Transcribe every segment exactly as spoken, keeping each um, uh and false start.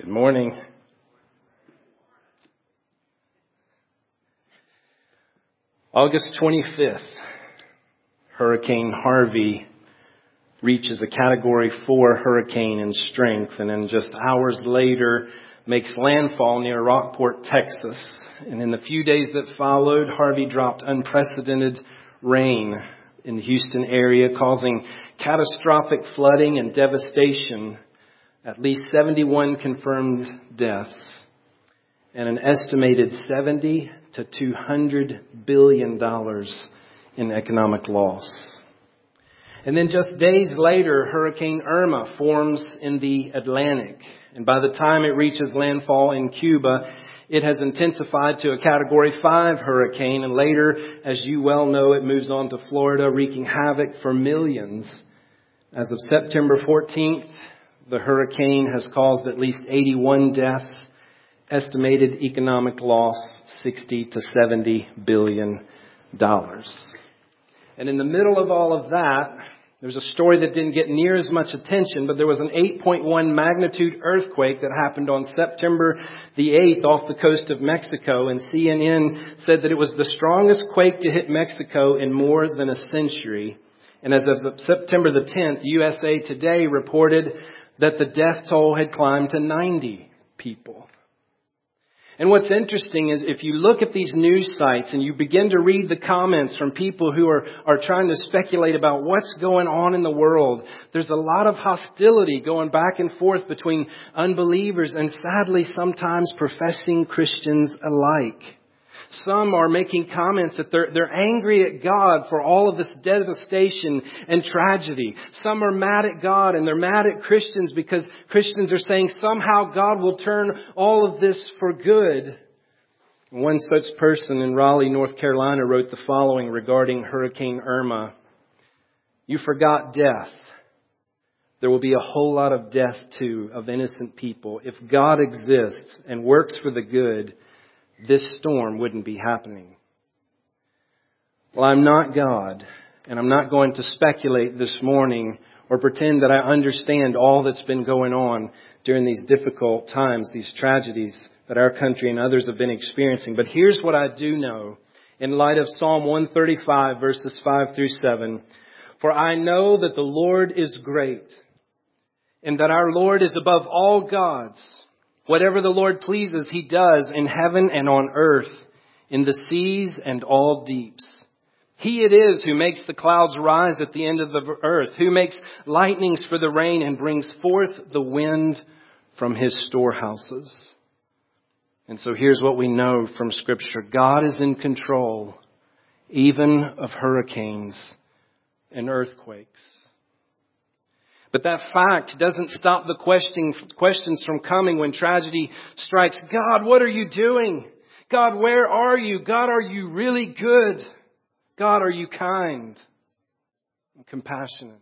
Good morning. August twenty-fifth, Hurricane Harvey reaches a Category four hurricane in strength, and then just hours later makes landfall near Rockport, Texas. And in the few days that followed, Harvey dropped unprecedented rain in the Houston area, causing catastrophic flooding and devastation, at least seventy-one confirmed deaths, and an estimated seventy to two hundred billion dollars in economic loss. And then just days later, Hurricane Irma forms in the Atlantic. And by the time it reaches landfall in Cuba, it has intensified to a Category five hurricane. And later, as you well know, it moves on to Florida, wreaking havoc for millions. As of September fourteenth, the hurricane has caused at least eighty-one deaths. Estimated economic loss, sixty to seventy billion dollars. And in the middle of all of that, there's a story that didn't get near as much attention, but there was an eight point one magnitude earthquake that happened on September the eighth off the coast of Mexico. And C N N said that it was the strongest quake to hit Mexico in more than a century. And as of September the tenth, U S A Today reported that the death toll had climbed to ninety people. And what's interesting is if you look at these news sites and you begin to read the comments from people who are, are trying to speculate about what's going on in the world, there's a lot of hostility going back and forth between unbelievers and sadly sometimes professing Christians alike. Some are making comments that they're, they're angry at God for all of this devastation and tragedy. Some are mad at God and they're mad at Christians because Christians are saying somehow God will turn all of this for good. One such person in Raleigh, North Carolina wrote the following regarding Hurricane Irma. You forgot death. There will be a whole lot of death too of innocent people. If God exists and works for the good, this storm wouldn't be happening. Well, I'm not God, and I'm not going to speculate this morning or pretend that I understand all that's been going on during these difficult times, these tragedies that our country and others have been experiencing. But here's what I do know in light of Psalm one thirty-five, verses five through seven. For I know that the Lord is great, and that our Lord is above all gods. Whatever the Lord pleases, He does in heaven and on earth, in the seas and all deeps. He it is who makes the clouds rise at the end of the earth, who makes lightnings for the rain and brings forth the wind from His storehouses. And so here's what we know from Scripture. God is in control, even of hurricanes and earthquakes. But that fact doesn't stop the question, questions from coming when tragedy strikes. God, what are you doing? God, where are you? God, are you really good? God, are you kind and compassionate?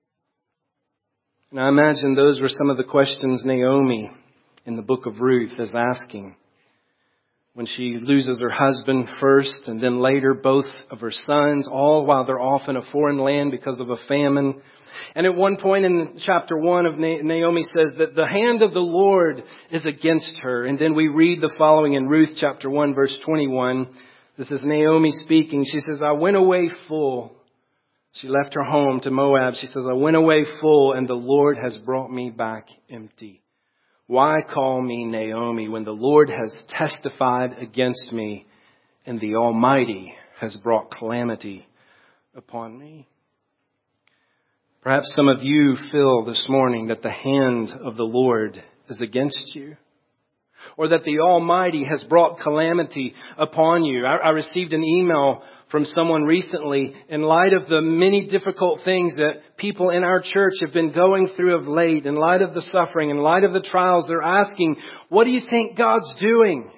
And I imagine those were some of the questions Naomi in the book of Ruth is asking. When she loses her husband first and then later both of her sons, all while they're off in a foreign land because of a famine. And at one point in chapter one of Naomi says that the hand of the Lord is against her. And then we read the following in Ruth chapter one, verse twenty-one. This is Naomi speaking. She says, I went away full. She left her home to Moab. She says, I went away full and the Lord has brought me back empty. Why call me Naomi when the Lord has testified against me and the Almighty has brought calamity upon me? Perhaps some of you feel this morning that the hand of the Lord is against you, or that the Almighty has brought calamity upon you. I, I received an email from someone recently in light of the many difficult things that people in our church have been going through of late, in light of the suffering, in light of the trials. They're asking, what do you think God's doing?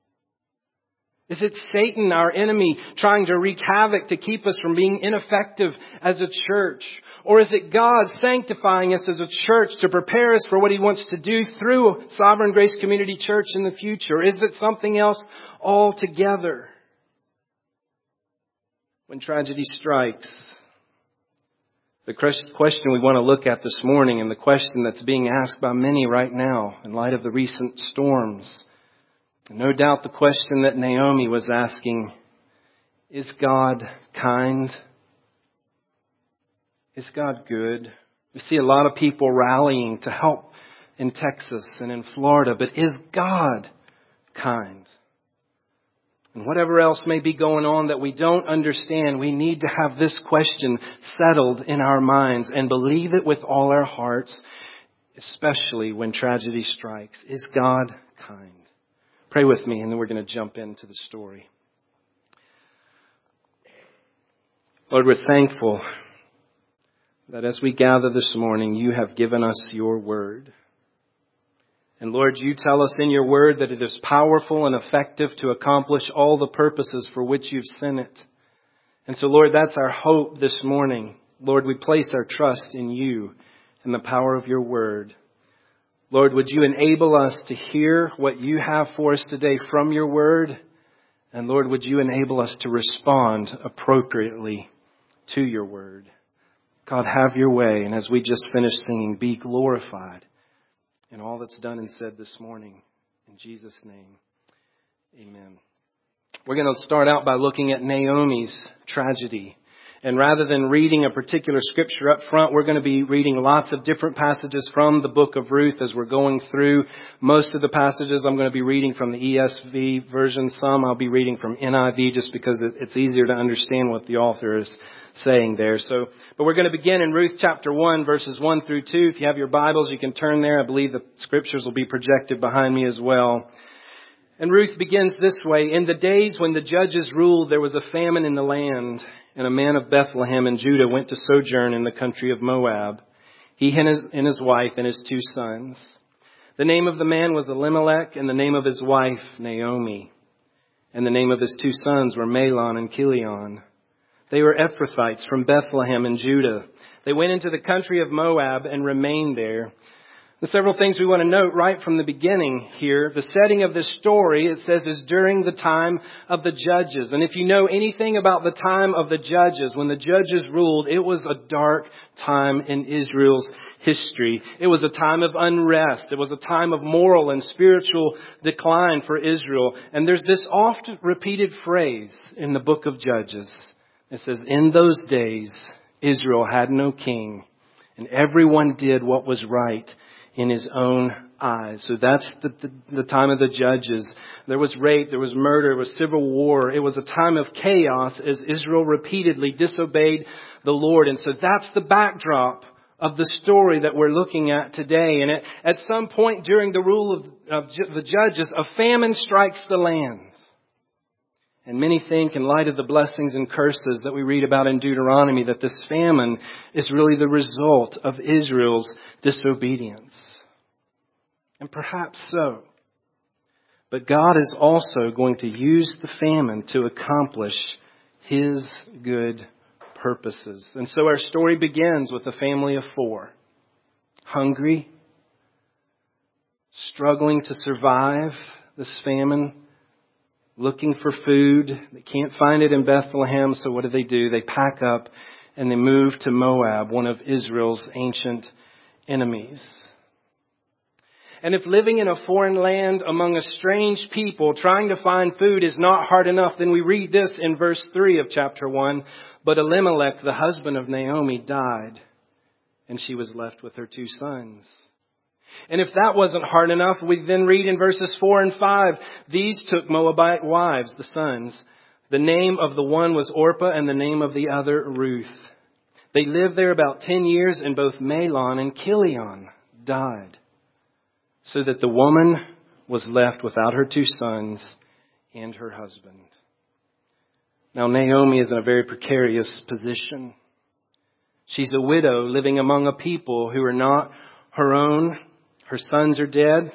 Is it Satan, our enemy, trying to wreak havoc to keep us from being ineffective as a church? Or is it God sanctifying us as a church to prepare us for what He wants to do through Sovereign Grace Community Church in the future? Is it something else altogether? When tragedy strikes, The question we want to look at this morning, and the question that's being asked by many right now in light of the recent storms, and no doubt the question that Naomi was asking, is God kind? Is God good? We see a lot of people rallying to help in Texas and in Florida, but is God kind? And whatever else may be going on that we don't understand, we need to have this question settled in our minds and believe it with all our hearts, especially when tragedy strikes. Is God kind? Pray with me, and then we're going to jump into the story. Lord, we're thankful that as we gather this morning, you have given us your word. And Lord, you tell us in your word that it is powerful and effective to accomplish all the purposes for which you've sent it. And so, Lord, that's our hope this morning. Lord, we place our trust in you and the power of your word. Lord, would you enable us to hear what you have for us today from your word? And Lord, would you enable us to respond appropriately to your word? God, have your way. And as we just finished singing, be glorified in all that's done and said this morning. In Jesus' name, amen. We're going to start out by looking at Naomi's tragedy. And rather than reading a particular scripture up front, we're going to be reading lots of different passages from the book of Ruth as we're going through. Most of the passages I'm going to be reading from the E S V version. Some I'll be reading from N I V just because it's easier to understand what the author is saying there. So, but we're going to begin in Ruth chapter one, verses one through two. If you have your Bibles, you can turn there. I believe the scriptures will be projected behind me as well. And Ruth begins this way. In the days when the judges ruled, there was a famine in the land, and a man of Bethlehem in Judah went to sojourn in the country of Moab, he and his, and his wife and his two sons. The name of the man was Elimelech, and the name of his wife Naomi. And the name of his two sons were Mahlon and Chilion. They were Ephrathites from Bethlehem in Judah. They went into the country of Moab and remained there. The several things we want to note right from the beginning here. The setting of this story, it says, is during the time of the judges. And if you know anything about the time of the judges, when the judges ruled, it was a dark time in Israel's history. It was a time of unrest. It was a time of moral and spiritual decline for Israel. And there's this oft repeated phrase in the book of Judges. It says, in those days, Israel had no king, and everyone did what was right in his own eyes. So that's the, the, the time of the judges. There was rape, there was murder, there was civil war. It was a time of chaos as Israel repeatedly disobeyed the Lord. And so that's the backdrop of the story that we're looking at today. And at, at some point during the rule of, of the judges, a famine strikes the land. And many think, in light of the blessings and curses that we read about in Deuteronomy, that this famine is really the result of Israel's disobedience. And perhaps so. But God is also going to use the famine to accomplish His good purposes. And so our story begins with a family of four. Hungry, struggling to survive this famine, looking for food. They can't find it in Bethlehem, so what do they do? They pack up and they move to Moab, one of Israel's ancient enemies. And if living in a foreign land among a strange people trying to find food is not hard enough, then we read this in verse three of chapter one. But Elimelech, the husband of Naomi, died, and she was left with her two sons. And if that wasn't hard enough, we then read in verses four and five, these took Moabite wives, the sons. The name of the one was Orpah and the name of the other Ruth. They lived there about ten years, and both Mahlon and Chilion died, so that the woman was left without her two sons and her husband. Now Naomi is in a very precarious position. She's a widow living among a people who are not her own. Her sons are dead,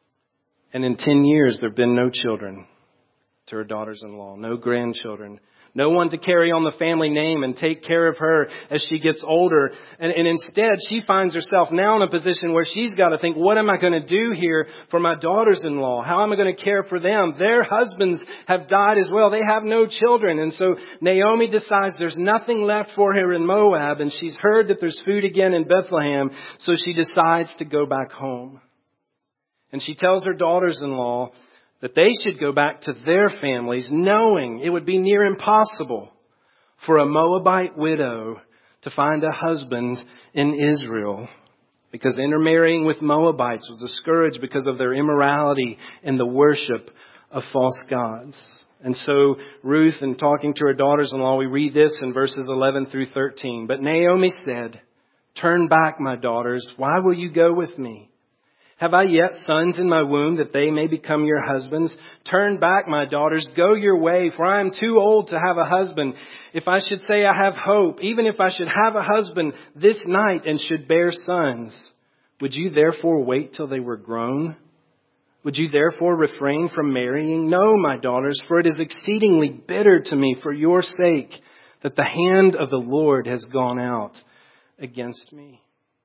and in ten years there have been no children to her daughters-in-law, no grandchildren, No one to carry on the family name and take care of her as she gets older. And, and instead, she finds herself now in a position where she's got to think, what am I going to do here for my daughters-in-law? How am I going to care for them? Their husbands have died as well. They have no children. And so Naomi decides there's nothing left for her in Moab, and she's heard that there's food again in Bethlehem. So she decides to go back home. And she tells her daughters-in-law that they should go back to their families, knowing it would be near impossible for a Moabite widow to find a husband in Israel, because intermarrying with Moabites was a scourge because of their immorality and the worship of false gods. And so Ruth, in talking to her daughters-in-law, we read this in verses eleven through thirteen. But Naomi said, "Turn back, my daughters. Why will you go with me? Have I yet sons in my womb that they may become your husbands? Turn back, my daughters, go your way, for I am too old to have a husband. If I should say I have hope, even if I should have a husband this night and should bear sons, would you therefore wait till they were grown? Would you therefore refrain from marrying? No, my daughters, for it is exceedingly bitter to me for your sake that the hand of the Lord has gone out against me."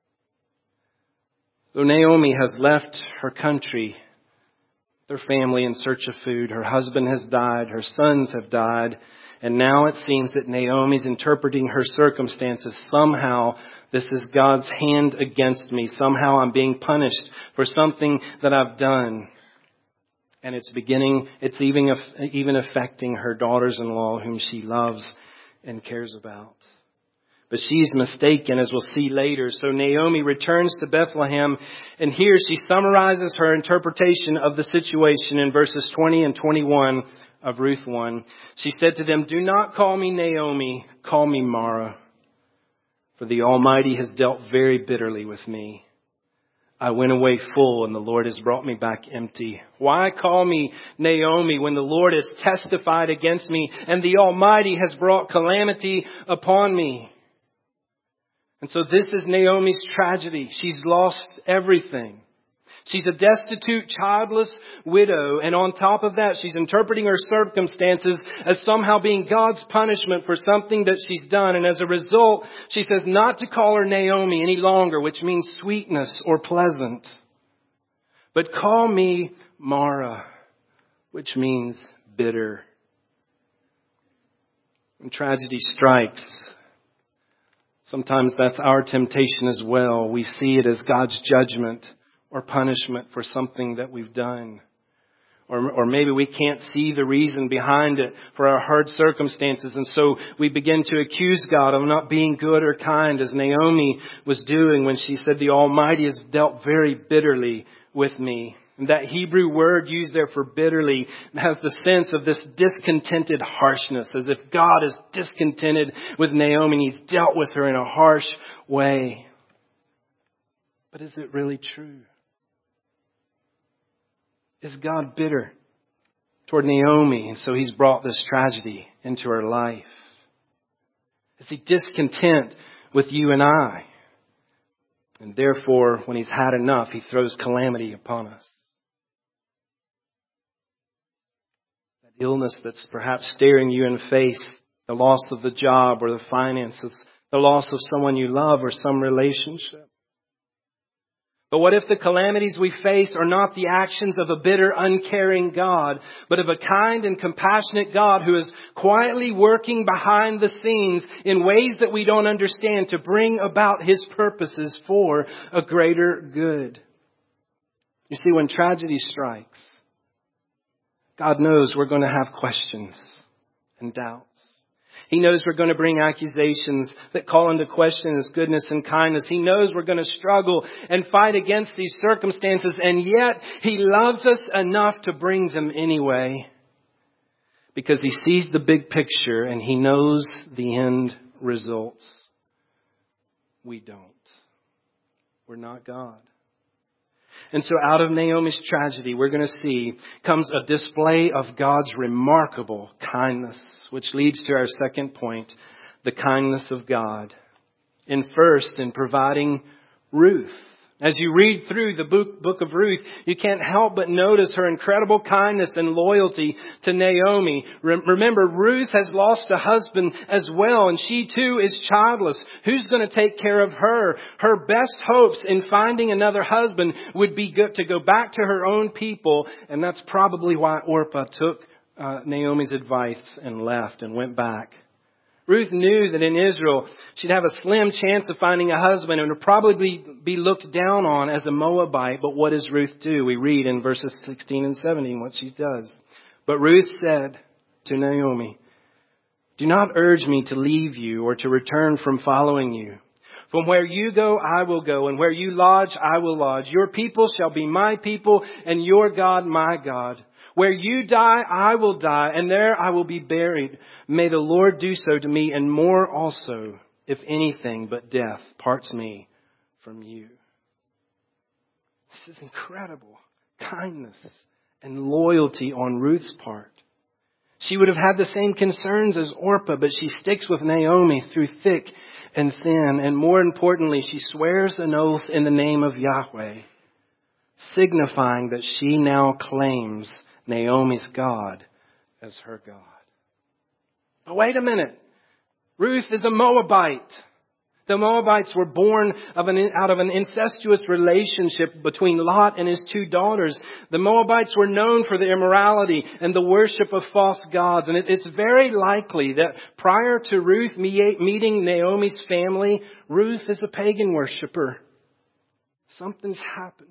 So Naomi has left her country, their family, in search of food. Her husband has died. Her sons have died. And now it seems that Naomi's interpreting her circumstances. Somehow this is God's hand against me. Somehow I'm being punished for something that I've done. And it's beginning, it's even, even affecting her daughters-in-law, whom she loves and cares about. But she's mistaken, as we'll see later. So Naomi returns to Bethlehem, and here she summarizes her interpretation of the situation in verses twenty and twenty-one of Ruth one. She said to them, "Do not call me Naomi, call me Mara, for the Almighty has dealt very bitterly with me. I went away full, and the Lord has brought me back empty. Why call me Naomi when the Lord has testified against me, and the Almighty has brought calamity upon me?" And so this is Naomi's tragedy. She's lost everything. She's a destitute, childless widow. And on top of that, she's interpreting her circumstances as somehow being God's punishment for something that she's done. And as a result, she says not to call her Naomi any longer, which means sweetness or pleasant, but call me Mara, which means bitter. When tragedy strikes, sometimes that's our temptation as well. We see it as God's judgment or punishment for something that we've done. Or, or maybe we can't see the reason behind it for our hard circumstances. And so we begin to accuse God of not being good or kind, as Naomi was doing when she said, "The Almighty has dealt very bitterly with me." And that Hebrew word used there for bitterly has the sense of this discontented harshness, as if God is discontented with Naomi and He's dealt with her in a harsh way. But is it really true? Is God bitter toward Naomi, and so He's brought this tragedy into her life? Is He discontent with you and I? And therefore, when He's had enough, He throws calamity upon us. That illness that's perhaps staring you in the face, the loss of the job or the finances, the loss of someone you love or some relationship. But what if the calamities we face are not the actions of a bitter, uncaring God, but of a kind and compassionate God who is quietly working behind the scenes in ways that we don't understand to bring about His purposes for a greater good? You see, when tragedy strikes, God knows we're going to have questions and doubts. He knows we're going to bring accusations that call into question His goodness and kindness. He knows we're going to struggle and fight against these circumstances, and yet He loves us enough to bring them anyway, because He sees the big picture and He knows the end results. We don't. We're not God. And so out of Naomi's tragedy, we're going to see, comes a display of God's remarkable kindness, which leads to our second point, the kindness of God. And first, in providing Ruth. As you read through the book, book of Ruth, you can't help but notice her incredible kindness and loyalty to Naomi. Re- remember, Ruth has lost a husband as well, and she too is childless. Who's going to take care of her? Her best hopes in finding another husband would be good to go back to her own people, and that's probably why Orpah took uh, Naomi's advice and left and went back. Ruth knew that in Israel she'd have a slim chance of finding a husband and would probably be looked down on as a Moabite. But what does Ruth do? We read in verses sixteen and seventeen what she does. But Ruth said to Naomi, "Do not urge me to leave you or to return from following you. From where you go, I will go, and where you lodge, I will lodge. Your people shall be my people, and your God my God. Where you die, I will die, and there I will be buried. May the Lord do so to me, and more also, if anything but death parts me from you." This is incredible kindness and loyalty on Ruth's part. She would have had the same concerns as Orpah, but she sticks with Naomi through thick and thin. And more importantly, she swears an oath in the name of Yahweh, signifying that she now claims Naomi's God as her God. But wait a minute. Ruth is a Moabite. The Moabites were born of an, out of an incestuous relationship between Lot and his two daughters. The Moabites were known for their immorality and the worship of false gods. And it, it's very likely that prior to Ruth meeting Naomi's family, Ruth is a pagan worshiper. Something's happened.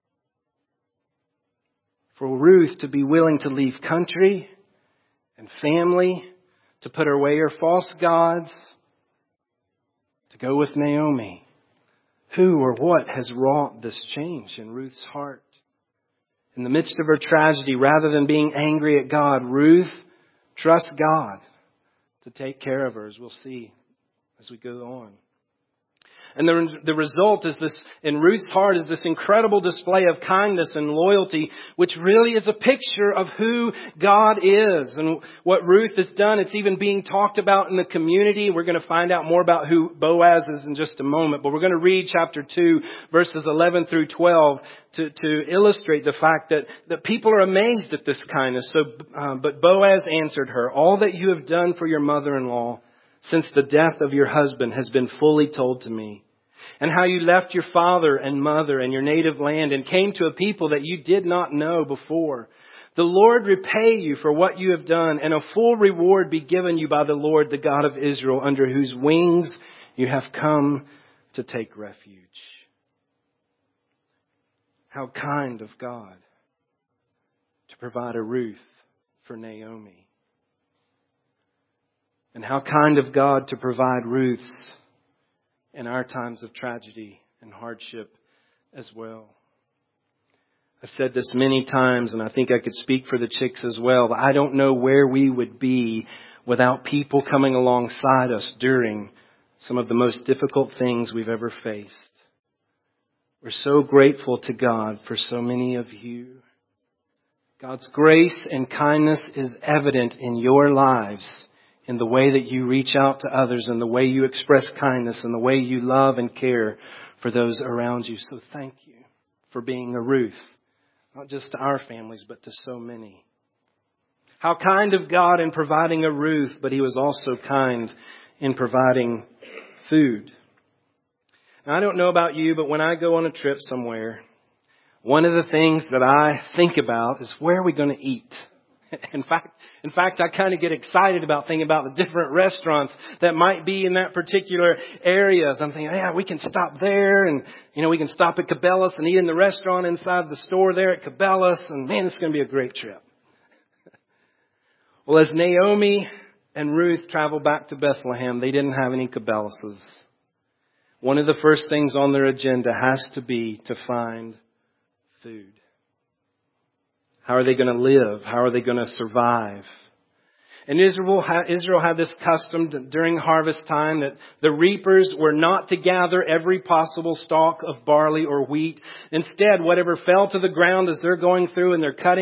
For Ruth to be willing to leave country and family, to put away her false gods, to go with Naomi. Who or what has wrought this change in Ruth's heart? In the midst of her tragedy, rather than being angry at God, Ruth trusts God to take care of her, as we'll see as we go on. And the, the result is this, in Ruth's heart, is this incredible display of kindness and loyalty, which really is a picture of who God is. And what Ruth has done, it's even being talked about in the community. We're going to find out more about who Boaz is in just a moment. But we're going to read chapter two, verses eleven through twelve, to, to illustrate the fact that, that people are amazed at this kindness. So, uh, but Boaz answered her, "All that you have done for your mother-in-law since the death of your husband has been fully told to me, and how you left your father and mother and your native land and came to a people that you did not know before. The Lord repay you for what you have done, and a full reward be given you by the Lord, the God of Israel, under whose wings you have come to take refuge." How kind of God to provide a Ruth for Naomi. And how kind of God to provide Ruths in our times of tragedy and hardship as well. I've said this many times, and I think I could speak for the chicks as well, but I don't know where we would be without people coming alongside us during some of the most difficult things we've ever faced. We're so grateful to God for so many of you. God's grace and kindness is evident in your lives, in the way that you reach out to others, and the way you express kindness, and the way you love and care for those around you. So thank you for being a Ruth, not just to our families, but to so many. How kind of God in providing a Ruth, but He was also kind in providing food. Now, I don't know about you, but when I go on a trip somewhere, one of the things that I think about is, where are we going to eat? In fact, in fact, I kind of get excited about thinking about the different restaurants that might be in that particular area. So I'm thinking, yeah, we can stop there, and you know, we can stop at Cabela's and eat in the restaurant inside the store there at Cabela's, and man, it's going to be a great trip. Well, as Naomi and Ruth traveled back to Bethlehem, they didn't have any Cabela's. One of the first things on their agenda has to be to find food. How are they going to live? How are they going to survive? And Israel, Israel had this custom during harvest time that the reapers were not to gather every possible stalk of barley or wheat. Instead, whatever fell to the ground as they're going through and they're cutting it,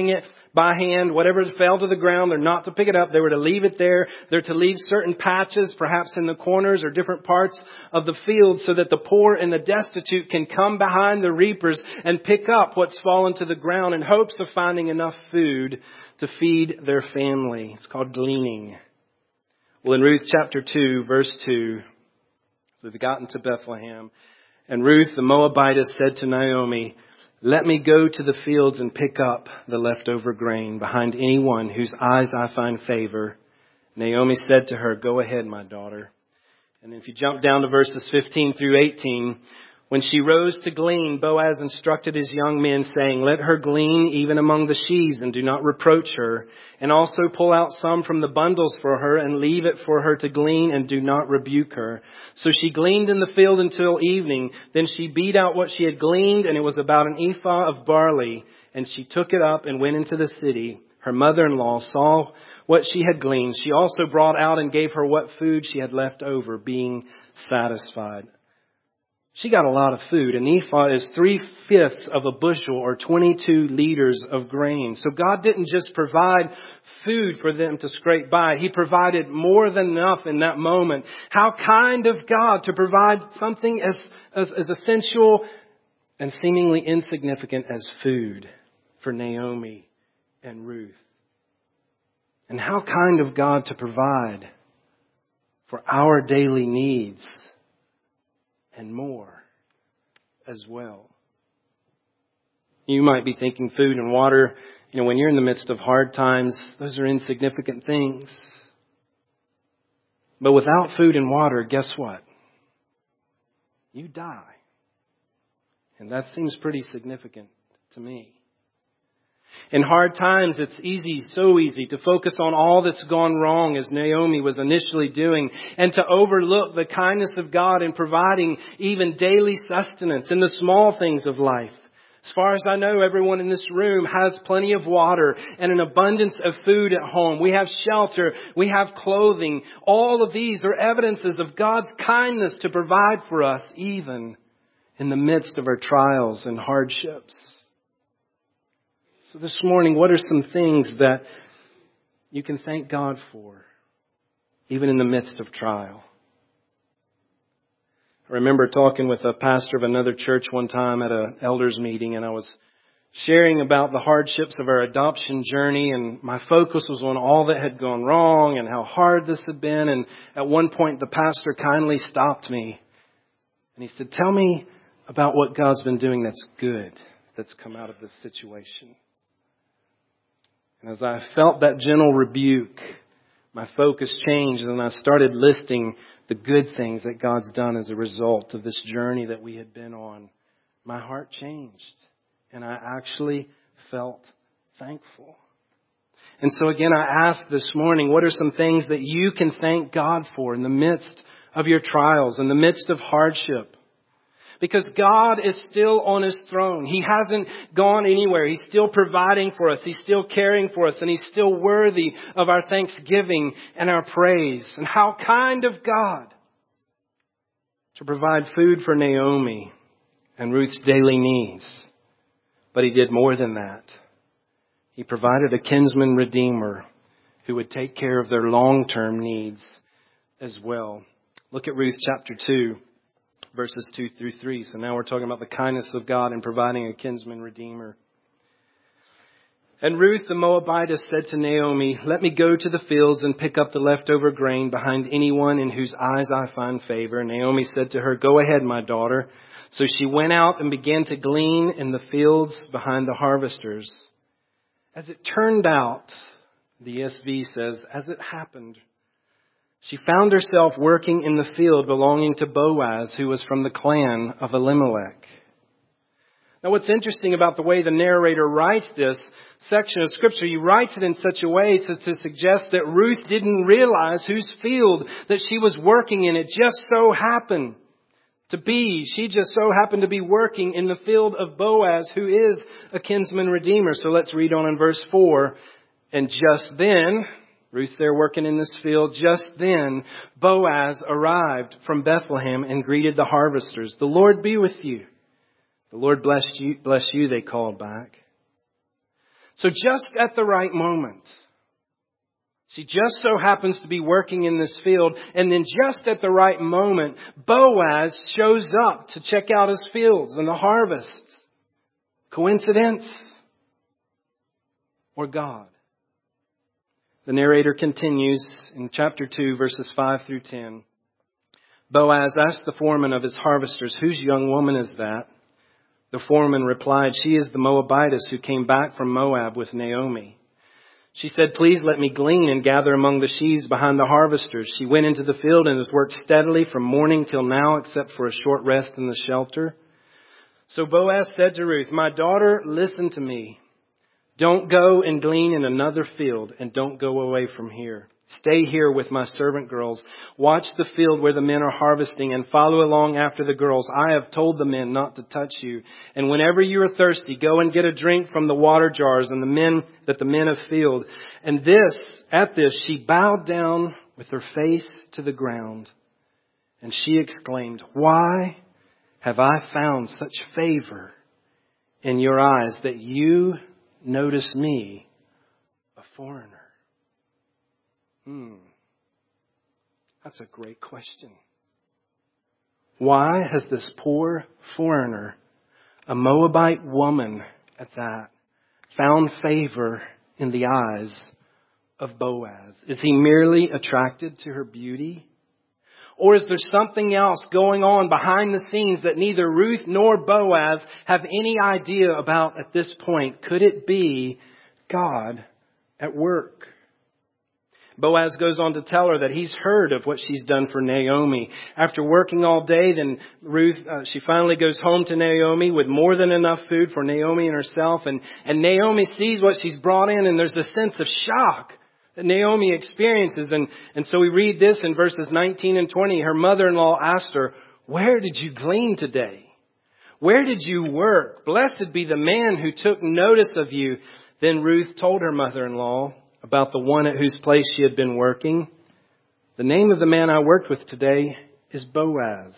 by hand. Whatever fell to the ground, they're not to pick it up. They were to leave it there. They're to leave certain patches, perhaps in the corners or different parts of the field, so that the poor and the destitute can come behind the reapers and pick up what's fallen to the ground in hopes of finding enough food to feed their family. It's called gleaning. Well, in Ruth chapter two, verse two, so they've gotten to Bethlehem, and Ruth the Moabitess said to Naomi, "Let me go to the fields and pick up the leftover grain behind anyone whose eyes I find favor." Naomi said to her, "Go ahead, my daughter." And if you jump down to verses fifteen through eighteen, when she rose to glean, Boaz instructed his young men, saying, "Let her glean even among the sheaves, and do not reproach her. And also pull out some from the bundles for her, and leave it for her to glean, and do not rebuke her." So she gleaned in the field until evening. Then she beat out what she had gleaned, and it was about an ephah of barley. And she took it up and went into the city. Her mother-in-law saw what she had gleaned. She also brought out and gave her what food she had left over, being satisfied. She got a lot of food. An ephah is three-fifths of a bushel, or twenty-two liters of grain. So God didn't just provide food for them to scrape by. He provided more than enough in that moment. How kind of God to provide something as, as, as essential and seemingly insignificant as food for Naomi and Ruth. And how kind of God to provide for our daily needs and more as well. You might be thinking food and water, you know, when you're in the midst of hard times, those are insignificant things. But without food and water, guess what? You die. And that seems pretty significant to me. In hard times, it's easy, so easy, to focus on all that's gone wrong, as Naomi was initially doing, and to overlook the kindness of God in providing even daily sustenance in the small things of life. As far as I know, everyone in this room has plenty of water and an abundance of food at home. We have shelter. We have clothing. All of these are evidences of God's kindness to provide for us, even in the midst of our trials and hardships. So this morning, what are some things that you can thank God for, even in the midst of trial? I remember talking with a pastor of another church one time at an elders meeting, and I was sharing about the hardships of our adoption journey, and my focus was on all that had gone wrong and how hard this had been. And at one point, the pastor kindly stopped me, and he said, "Tell me about what God's been doing that's good, that's come out of this situation." And as I felt that gentle rebuke, my focus changed, and I started listing the good things that God's done as a result of this journey that we had been on. My heart changed, and I actually felt thankful. And so again, I ask this morning, what are some things that you can thank God for in the midst of your trials, in the midst of hardship? Because God is still on His throne. He hasn't gone anywhere. He's still providing for us. He's still caring for us. And He's still worthy of our thanksgiving and our praise. And how kind of God to provide food for Naomi and Ruth's daily needs. But He did more than that. He provided a kinsman redeemer who would take care of their long-term needs as well. Look at Ruth chapter two. Verses two through three. So now we're talking about the kindness of God in providing a kinsman redeemer. And Ruth the Moabitess said to Naomi, "Let me go to the fields and pick up the leftover grain behind anyone in whose eyes I find favor." Naomi said to her, "Go ahead, my daughter." So she went out and began to glean in the fields behind the harvesters. As it turned out, the E S V says, as it happened, she found herself working in the field belonging to Boaz, who was from the clan of Elimelech. Now, what's interesting about the way the narrator writes this section of Scripture, he writes it in such a way to, to suggest that Ruth didn't realize whose field that she was working in. It just so happened to be, she just so happened to be working in the field of Boaz, who is a kinsman redeemer. So let's read on in verse four. And just then, Ruth's there working in this field. Just then, Boaz arrived from Bethlehem and greeted the harvesters. "The Lord be with you." "The Lord bless you, bless you," they called back. So just at the right moment, she just so happens to be working in this field, and then just at the right moment, Boaz shows up to check out his fields and the harvests. Coincidence? Or God? The narrator continues in chapter two, verses five through ten. Boaz asked the foreman of his harvesters, "Whose young woman is that?" The foreman replied, "She is the Moabitess who came back from Moab with Naomi." She said, "Please let me glean and gather among the sheaves behind the harvesters." She went into the field and has worked steadily from morning till now, except for a short rest in the shelter. So Boaz said to Ruth, "My daughter, listen to me. Don't go and glean in another field, and don't go away from here. Stay here with my servant girls. Watch the field where the men are harvesting and follow along after the girls. I have told the men not to touch you. And whenever you are thirsty, go and get a drink from the water jars and the men that the men have filled." And this, at this, she bowed down with her face to the ground. And she exclaimed, "Why have I found such favor in your eyes that you notice me, a foreigner?" Hmm. That's a great question. Why has this poor foreigner, a Moabite woman at that, found favor in the eyes of Boaz? Is he merely attracted to her beauty? Or is there something else going on behind the scenes that neither Ruth nor Boaz have any idea about at this point? Could it be God at work? Boaz goes on to tell her that he's heard of what she's done for Naomi. After working all day, then Ruth, uh, she finally goes home to Naomi with more than enough food for Naomi and herself. And, and Naomi sees what she's brought in, and there's a sense of shock that Naomi experiences. And, and so we read this in verses nineteen and twenty. Her mother-in-law asked her, "Where did you glean today? Where did you work? Blessed be the man who took notice of you." Then Ruth told her mother-in-law about the one at whose place she had been working. "The name of the man I worked with today is Boaz."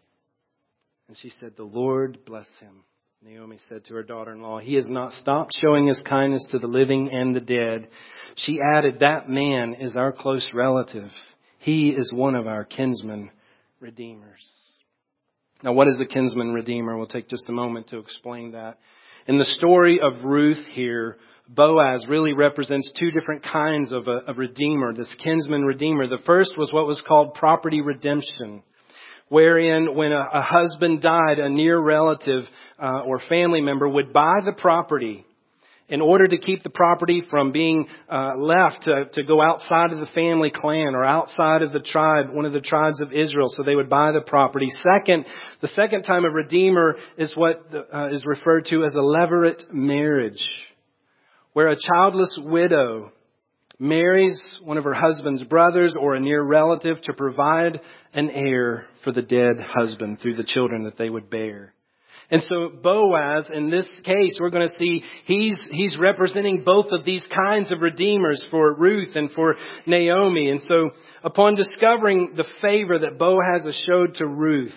And she said, "The Lord bless him." Naomi said to her daughter-in-law, "He has not stopped showing his kindness to the living and the dead." She added, "That man is our close relative. He is one of our kinsman redeemers." Now, what is a kinsman redeemer? We'll take just a moment to explain that. In the story of Ruth here, Boaz really represents two different kinds of a, a redeemer, this kinsman redeemer. The first was what was called property redemption, wherein when a, a husband died, a near relative uh, or family member would buy the property in order to keep the property from being uh, left to, to go outside of the family clan or outside of the tribe, one of the tribes of Israel. So they would buy the property. Second, the second time a redeemer is what uh, is referred to as a levirate marriage, where a childless widow marries one of her husband's brothers or a near relative to provide an heir for the dead husband through the children that they would bear. And so Boaz, in this case, we're going to see he's he's representing both of these kinds of redeemers for Ruth and for Naomi. And so upon discovering the favor that Boaz has showed to Ruth,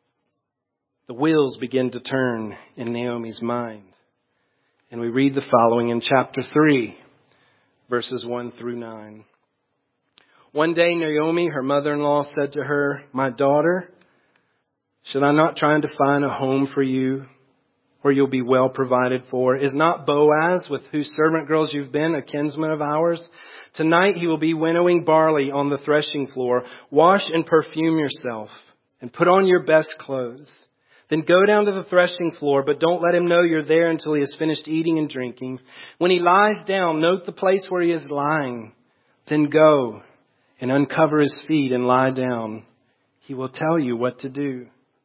the wheels begin to turn in Naomi's mind. And we read the following in chapter three, verses one through nine. One day Naomi, her mother-in-law, said to her, "My daughter, should I not try to find a home for you where you'll be well provided for? Is not Boaz, with whose servant girls you've been, a kinsman of ours? Tonight he will be winnowing barley on the threshing floor. Wash and perfume yourself and put on your best clothes. Then go down to the threshing floor, but don't let him know you're there until he has finished eating and drinking. When he lies down, note the place where he is lying. Then go and uncover his feet and lie down. He will tell you what to do."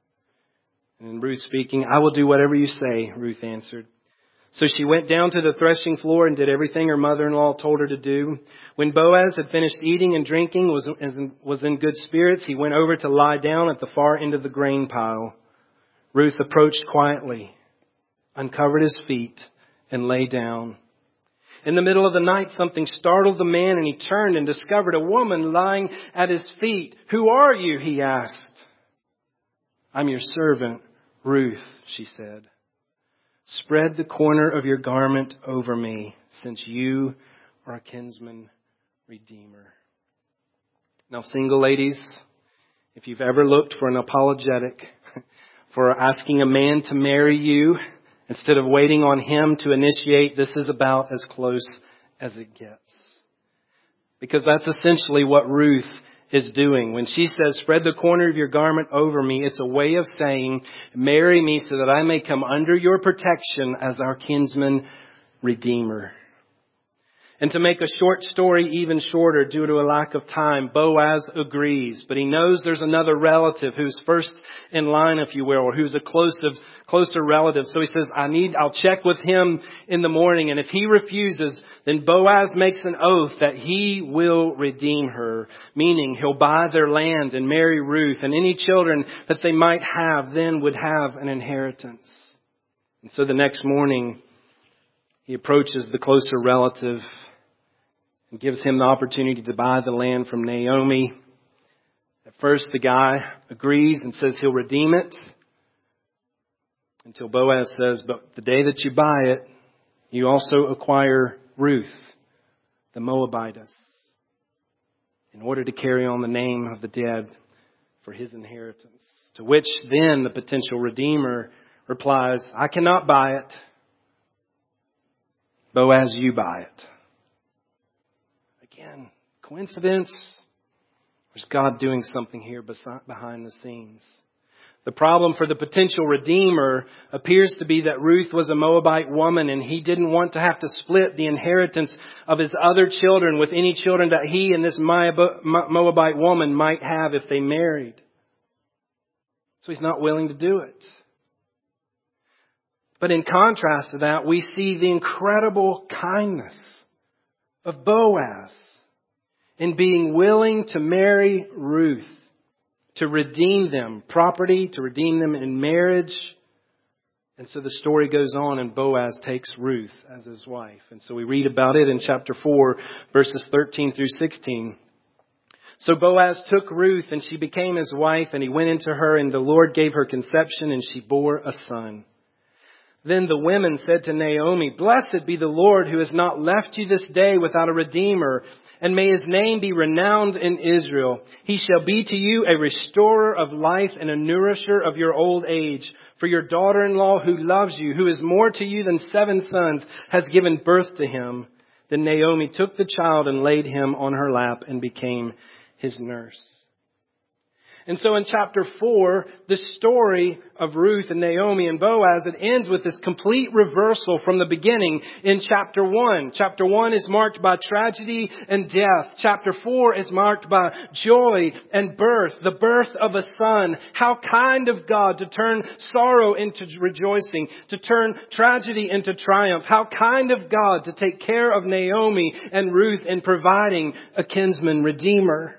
And Ruth speaking, "I will do whatever you say," Ruth answered. So she went down to the threshing floor and did everything her mother-in-law told her to do. When Boaz had finished eating and drinking, was was in good spirits, he went over to lie down at the far end of the grain pile. Ruth approached quietly, uncovered his feet, and lay down. In the middle of the night, something startled the man, and he turned and discovered a woman lying at his feet. "Who are you?" he asked. "I'm your servant, Ruth," she said. Spread the corner of your garment over me, since you are a kinsman redeemer. Now, single ladies, if you've ever looked for an apologetic for asking a man to marry you instead of waiting on him to initiate, this is about as close as it gets. Because that's essentially what Ruth is doing. When she says, spread the corner of your garment over me, it's a way of saying, marry me so that I may come under your protection as our kinsman redeemer. And to make a short story even shorter due to a lack of time, Boaz agrees, but he knows there's another relative who's first in line, if you will, or who's a closer, closer relative. So he says, I need, I'll check with him in the morning. And if he refuses, then Boaz makes an oath that he will redeem her, meaning he'll buy their land and marry Ruth, and any children that they might have then would have an inheritance. And so the next morning, he approaches the closer relative and gives him the opportunity to buy the land from Naomi. At first, the guy agrees and says he'll redeem it, until Boaz says, but the day that you buy it, you also acquire Ruth, the Moabitess, in order to carry on the name of the dead for his inheritance. To which then the potential redeemer replies, I cannot buy it. Boaz, you buy it. Again, coincidence? Or is God doing something here behind the scenes? The problem for the potential redeemer appears to be that Ruth was a Moabite woman and he didn't want to have to split the inheritance of his other children with any children that he and this Moabite woman might have if they married. So he's not willing to do it. But in contrast to that, we see the incredible kindness of Boaz in being willing to marry Ruth, to redeem them property, to redeem them in marriage. And so the story goes on and Boaz takes Ruth as his wife. And so we read about it in chapter four, verses thirteen through sixteen. So Boaz took Ruth and she became his wife, and he went into her, and the Lord gave her conception, and she bore a son. Then the women said to Naomi, blessed be the Lord who has not left you this day without a redeemer, and may his name be renowned in Israel. He shall be to you a restorer of life and a nourisher of your old age. For your daughter-in-law who loves you, who is more to you than seven sons, has given birth to him. Then Naomi took the child and laid him on her lap and became his nurse. And so in chapter four, the story of Ruth and Naomi and Boaz, it ends with this complete reversal from the beginning in chapter one. Chapter one is marked by tragedy and death. Chapter four is marked by joy and birth, the birth of a son. How kind of God to turn sorrow into rejoicing, to turn tragedy into triumph. How kind of God to take care of Naomi and Ruth in providing a kinsman redeemer.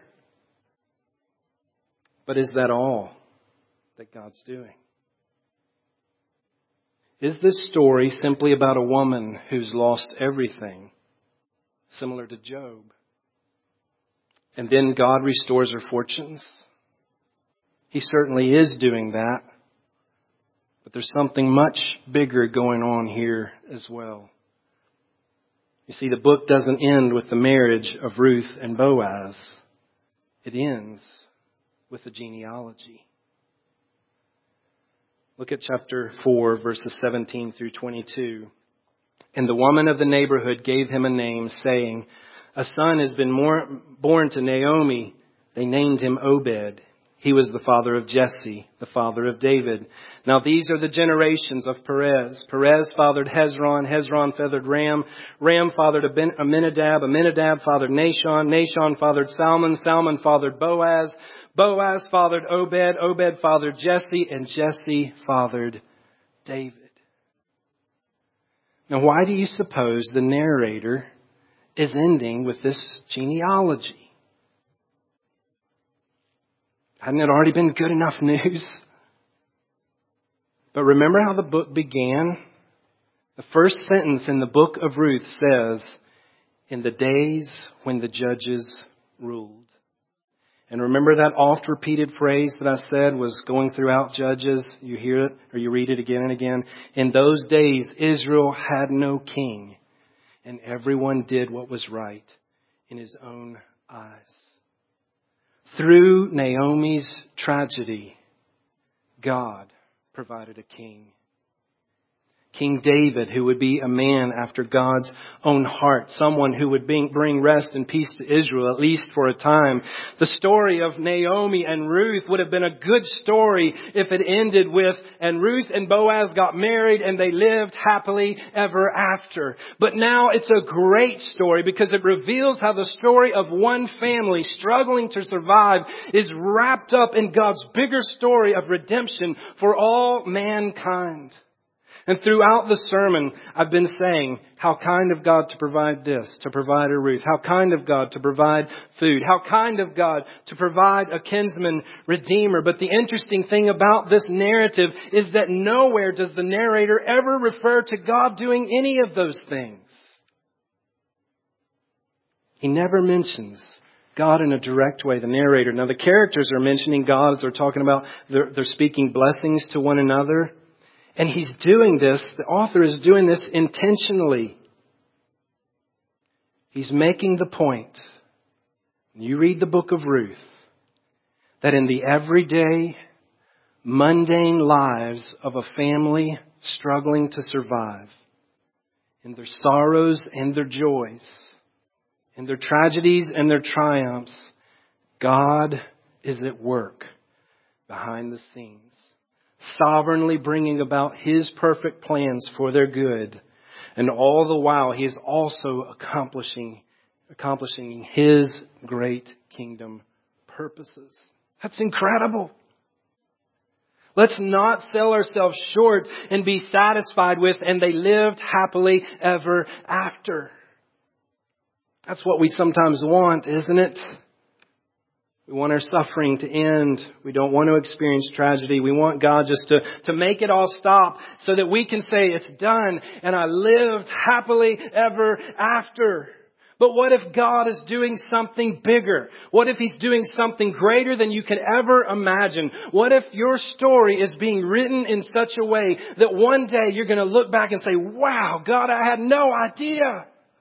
But is that all that God's doing? Is this story simply about a woman who's lost everything, similar to Job, and then God restores her fortunes? He certainly is doing that. But there's something much bigger going on here as well. You see, the book doesn't end with the marriage of Ruth and Boaz. It ends with a genealogy. Look at chapter four, verses seventeen through twenty-two. And the woman of the neighborhood gave him a name, saying, a son has been more, born to Naomi. They named him Obed. He was the father of Jesse, the father of David. Now these are the generations of Perez. Perez fathered Hezron. Hezron fathered Ram. Ram fathered Aminadab. Aminadab fathered Nahshon. Nahshon fathered Salmon. Salmon fathered Boaz. Boaz fathered Obed. Obed fathered Jesse. And Jesse fathered David. Now why do you suppose the narrator is ending with this genealogy? Hadn't it already been good enough news? But remember how the book began? The first sentence in the book of Ruth says, in the days when the judges ruled. And remember that oft repeated phrase that I said was going throughout Judges? You hear it or you read it again and again. In those days, Israel had no king, and everyone did what was right in his own eyes. Through Naomi's tragedy, God provided a king. King David, who would be a man after God's own heart, someone who would bring rest and peace to Israel, at least for a time. The story of Naomi and Ruth would have been a good story if it ended with, and Ruth and Boaz got married and they lived happily ever after. But now it's a great story because it reveals how the story of one family struggling to survive is wrapped up in God's bigger story of redemption for all mankind. And throughout the sermon, I've been saying how kind of God to provide this, to provide a Ruth. How kind of God to provide food. How kind of God to provide a kinsman redeemer. But the interesting thing about this narrative is that nowhere does the narrator ever refer to God doing any of those things. He never mentions God in a direct way, the narrator. Now the characters are mentioning God as they're talking about, they're, they're speaking blessings to one another. And he's doing this, the author is doing this intentionally. He's making the point, when you read the book of Ruth, that in the everyday, mundane lives of a family struggling to survive, in their sorrows and their joys, in their tragedies and their triumphs, God is at work behind the scenes, sovereignly bringing about His perfect plans for their good. And all the while, He is also accomplishing, accomplishing His great kingdom purposes. That's incredible. Let's not sell ourselves short and be satisfied with, and they lived happily ever after. That's what we sometimes want, isn't it? We want our suffering to end. We don't want to experience tragedy. We want God just to, to make it all stop so that we can say it's done and I lived happily ever after. But what if God is doing something bigger? What if He's doing something greater than you can ever imagine? What if your story is being written in such a way that one day you're going to look back and say, wow, God, I had no idea.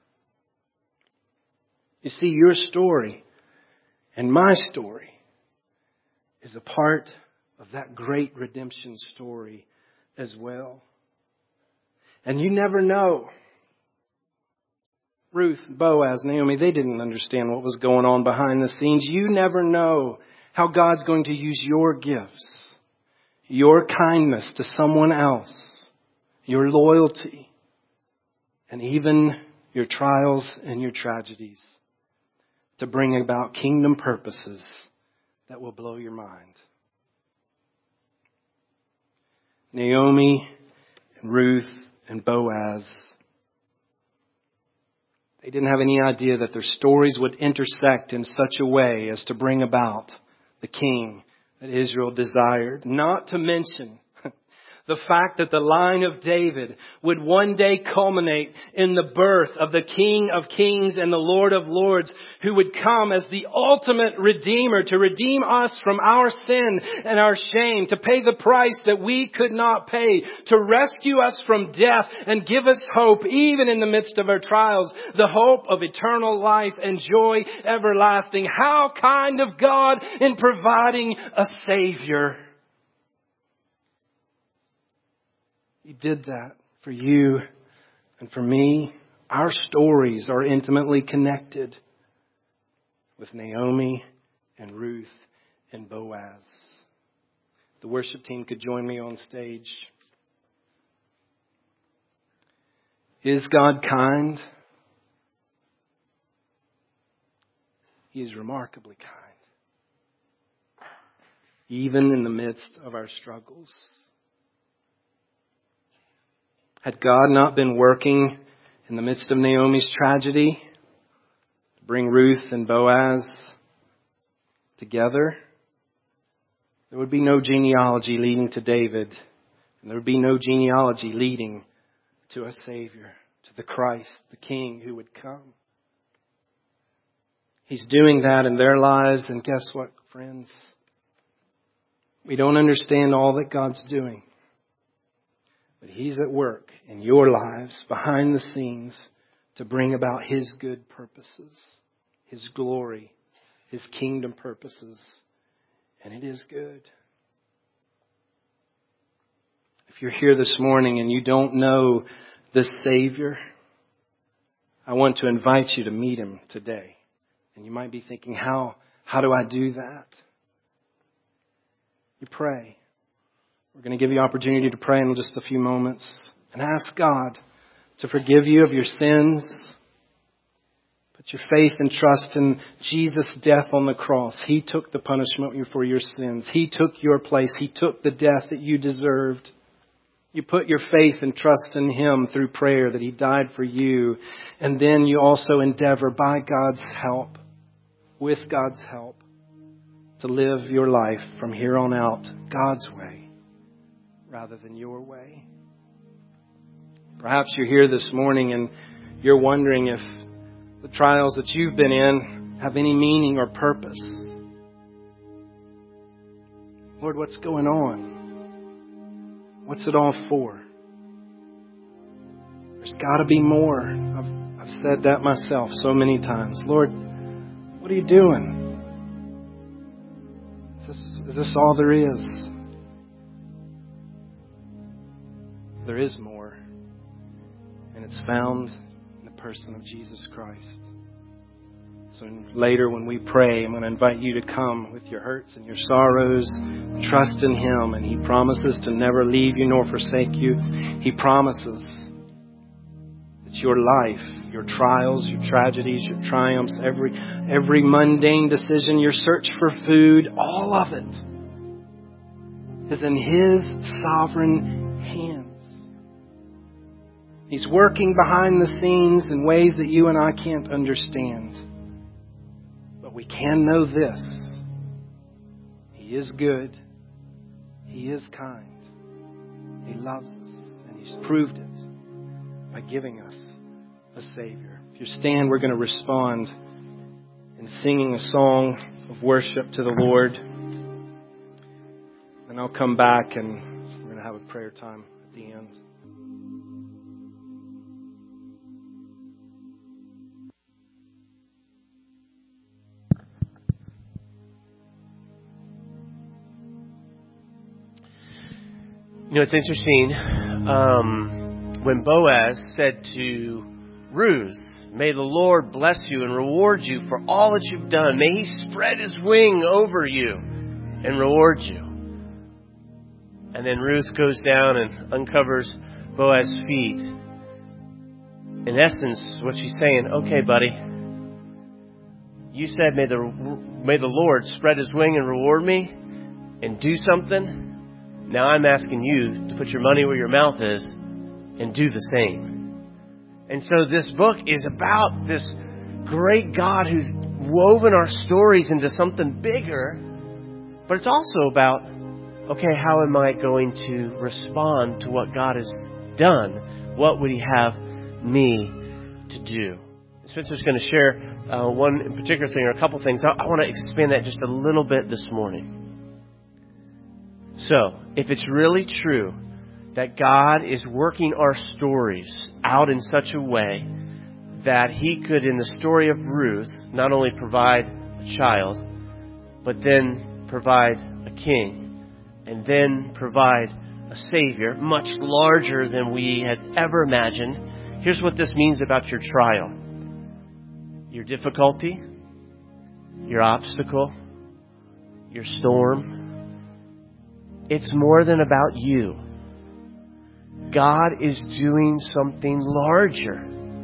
You see, your story and my story is a part of that great redemption story as well. And you never know. Ruth, Boaz, Naomi, they didn't understand what was going on behind the scenes. You never know how God's going to use your gifts, your kindness to someone else, your loyalty, and even your trials and your tragedies to bring about kingdom purposes that will blow your mind. Naomi and Ruth and Boaz, they didn't have any idea that their stories would intersect in such a way as to bring about the king that Israel desired. Not to mention the fact that the line of David would one day culminate in the birth of the King of Kings and the Lord of Lords, who would come as the ultimate Redeemer to redeem us from our sin and our shame, to pay the price that we could not pay, to rescue us from death and give us hope even in the midst of our trials, the hope of eternal life and joy everlasting. How kind of God in providing a Savior. He did that for you and for me. Our stories are intimately connected with Naomi and Ruth and Boaz. The worship team could join me on stage. Is God kind? He is remarkably kind, even in the midst of our struggles. Had God not been working in the midst of Naomi's tragedy to bring Ruth and Boaz together, there would be no genealogy leading to David, and there would be no genealogy leading to a Savior, to the Christ, the King who would come. He's doing that in their lives. And guess what, friends? We don't understand all that God's doing. But He's at work in your lives, behind the scenes, to bring about His good purposes, His glory, His kingdom purposes. And it is good. If you're here this morning and you don't know this Savior, I want to invite you to meet Him today. And you might be thinking, how, how do I do that? You pray. We're going to give you opportunity to pray in just a few moments and ask God to forgive you of your sins. Put your faith and trust in Jesus' death on the cross. He took the punishment for your sins. He took your place. He took the death that you deserved. You put your faith and trust in Him through prayer that He died for you. And then you also endeavor by God's help, with God's help, to live your life from here on out God's way rather than your way. Perhaps you're here this morning and you're wondering if the trials that you've been in have any meaning or purpose. Lord, what's going on? What's it all for? There's got to be more. I've, I've said that myself so many times. Lord, what are you doing? Is this, is this all there is? There is more. And it's found in the person of Jesus Christ. So later when we pray, I'm going to invite you to come with your hurts and your sorrows. Trust in Him. And He promises to never leave you nor forsake you. He promises that your life, your trials, your tragedies, your triumphs, every, every mundane decision, your search for food, all of it is in His sovereign hands. He's working behind the scenes in ways that you and I can't understand. But we can know this. He is good. He is kind. He loves us. And He's proved it by giving us a Savior. If you stand, we're going to respond in singing a song of worship to the Lord. And I'll come back and we're going to have a prayer time at the end. You know, it's interesting. Um, when Boaz said to Ruth, "May the Lord bless you and reward you for all that you've done. May He spread His wing over you and reward you." And then Ruth goes down and uncovers Boaz's feet. In essence, what she's saying, okay, buddy, you said, may the, may the Lord spread His wing and reward me and do something. Now I'm asking you to put your money where your mouth is and do the same. And so this book is about this great God who's woven our stories into something bigger. But it's also about, okay, how am I going to respond to what God has done? What would He have me to do? Spencer's going to share uh, one in particular thing or a couple things. I, I want to expand that just a little bit this morning. So, if it's really true that God is working our stories out in such a way that He could, in the story of Ruth, not only provide a child, but then provide a king, and then provide a Savior much larger than we had ever imagined, here's what this means about your trial. Your difficulty, your obstacle, your storm. It's more than about you. God is doing something larger.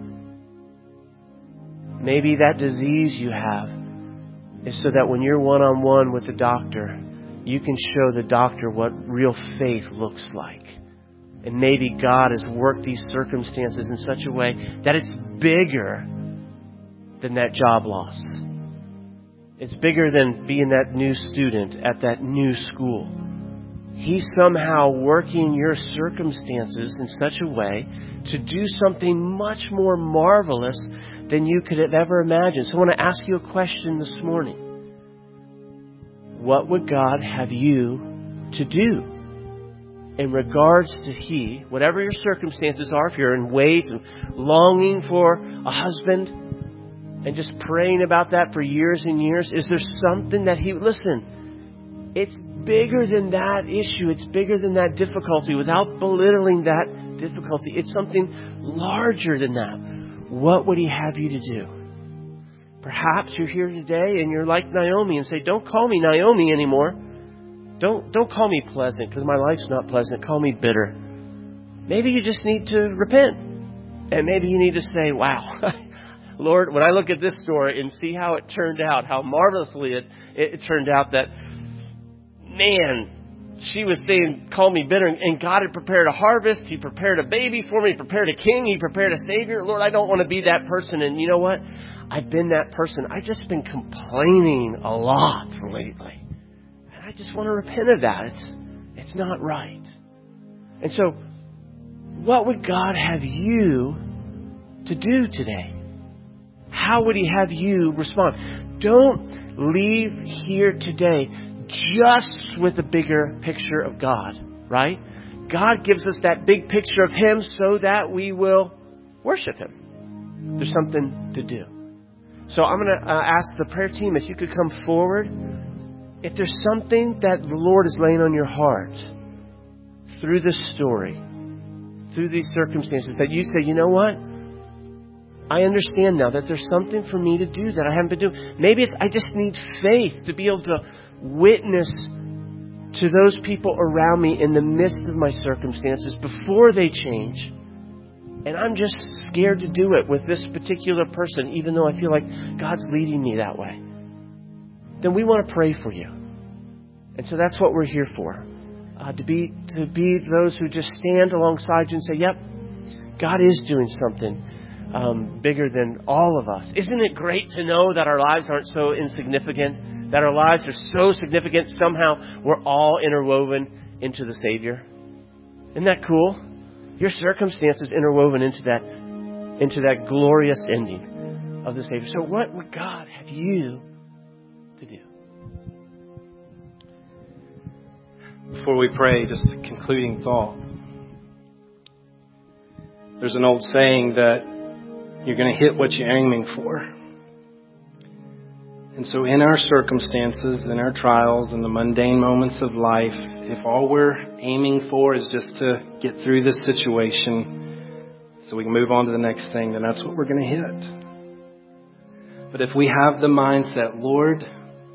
Maybe that disease you have is so that when you're one-on-one with the doctor, you can show the doctor what real faith looks like. And maybe God has worked these circumstances in such a way that it's bigger than that job loss. It's bigger than being that new student at that new school. He's somehow working your circumstances in such a way to do something much more marvelous than you could have ever imagined. So I want to ask you a question this morning. What would God have you to do in regards to He, whatever your circumstances are, if you're in wait and longing for a husband and just praying about that for years and years, is there something that He, listen, it's bigger than that issue. It's bigger than that difficulty. Without belittling that difficulty, it's something larger than that. What would He have you to do? Perhaps you're here today and you're like Naomi and say, don't call me Naomi anymore. Don't, don't call me pleasant because my life's not pleasant. Call me bitter. Maybe you just need to repent. And maybe you need to say, wow, Lord, when I look at this story and see how it turned out, how marvelously it, it, it turned out that, man, she was saying, call me bitter. And God had prepared a harvest. He prepared a baby for me. He prepared a king. He prepared a savior. Lord, I don't want to be that person. And you know what? I've been that person. I've just been complaining a lot lately. And I just want to repent of that. It's, it's not right. And so, what would God have you to do today? How would He have you respond? Don't leave here today just with a bigger picture of God, right? God gives us that big picture of Him so that we will worship Him. There's something to do. So I'm going to uh, ask the prayer team if you could come forward. If there's something that the Lord is laying on your heart through this story, through these circumstances, that you say, you know what? I understand now that there's something for me to do that I haven't been doing. Maybe it's I just need faith to be able to witness to those people around me in the midst of my circumstances before they change. And I'm just scared to do it with this particular person, even though I feel like God's leading me that way. Then we want to pray for you. And so that's what we're here for. Uh, to be to be those who just stand alongside you and say, yep, God is doing something um, bigger than all of us. Isn't it great to know that our lives aren't so insignificant, that our lives are so significant, somehow we're all interwoven into the Savior? Isn't that cool? Your circumstances interwoven into that, into that glorious ending of the Savior. So what would God have you to do? Before we pray, just a concluding thought. There's an old saying that you're going to hit what you're aiming for. And so in our circumstances, in our trials, in the mundane moments of life, if all we're aiming for is just to get through this situation so we can move on to the next thing, then that's what we're going to hit. But if we have the mindset, Lord,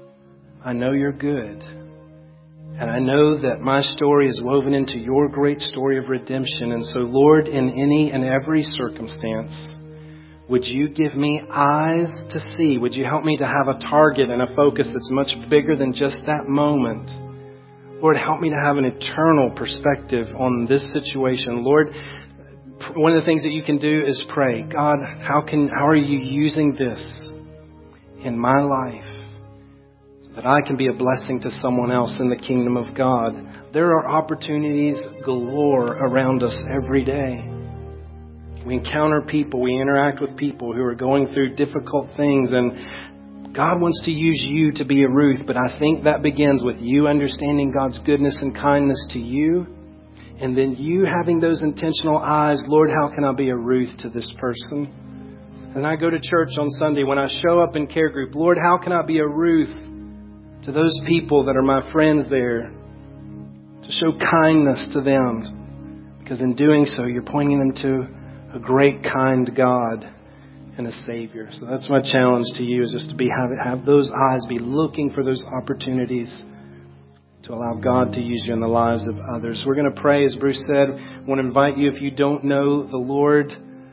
I know you're good. And I know that my story is woven into your great story of redemption. And so, Lord, in any and every circumstance, would you give me eyes to see? Would you help me to have a target and a focus that's much bigger than just that moment? Lord, help me to have an eternal perspective on this situation. Lord, one of the things that you can do is pray, God, how can, how are you using this in my life so that I can be a blessing to someone else in the kingdom of God? There are opportunities galore around us every day. We encounter people, we interact with people who are going through difficult things, and God wants to use you to be a Ruth, but I think that begins with you understanding God's goodness and kindness to you, and then you having those intentional eyes, Lord, how can I be a Ruth to this person? And I go to church on Sunday, when I show up in care group, Lord, how can I be a Ruth to those people that are my friends there, to show kindness to them? Because in doing so, you're pointing them to a great, kind God and a Savior. So that's my challenge to you, is just to be have, have those eyes, be looking for those opportunities to allow God to use you in the lives of others. We're going to pray, as Bruce said. I want to invite you, if you don't know the Lord,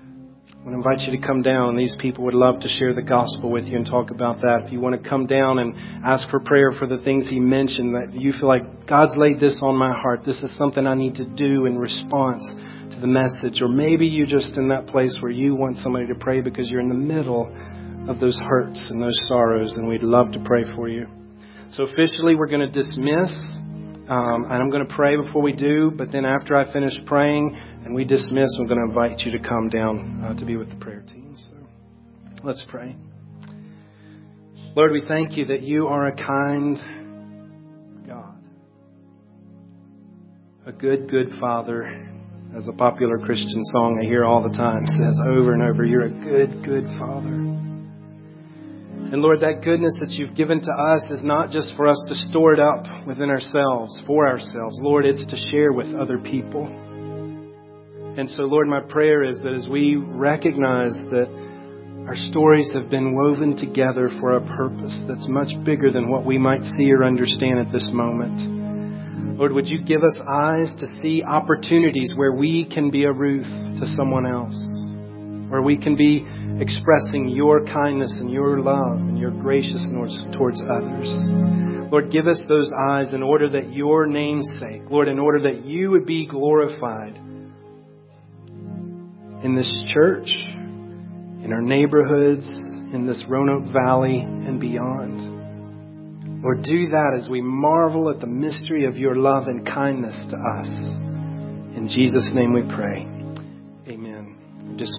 I want to invite you to come down. These people would love to share the gospel with you and talk about that. If you want to come down and ask for prayer for the things he mentioned, that you feel like God's laid this on my heart, this is something I need to do in response to the message. Or maybe you're just in that place where you want somebody to pray because you're in the middle of those hurts and those sorrows, and we'd love to pray for you. So officially, we're going to dismiss. Um, and I'm going to pray before we do, but then after I finish praying and we dismiss, I'm going to invite you to come down uh, to be with the prayer team. So let's pray. Lord, we thank you that you are a kind God, a good, good Father. As a popular Christian song I hear all the time says over and over, you're a good, good Father. And Lord, that goodness that you've given to us is not just for us to store it up within ourselves, for ourselves. Lord, it's to share with other people. And so, Lord, my prayer is that as we recognize that our stories have been woven together for a purpose that's much bigger than what we might see or understand at this moment. Lord, would you give us eyes to see opportunities where we can be a Ruth to someone else, where we can be expressing your kindness and your love and your graciousness towards others. Lord, give us those eyes in order that your name's sake, Lord, in order that you would be glorified in this church, in our neighborhoods, in this Roanoke Valley and beyond. Lord, do that as we marvel at the mystery of your love and kindness to us. In Jesus' name we pray.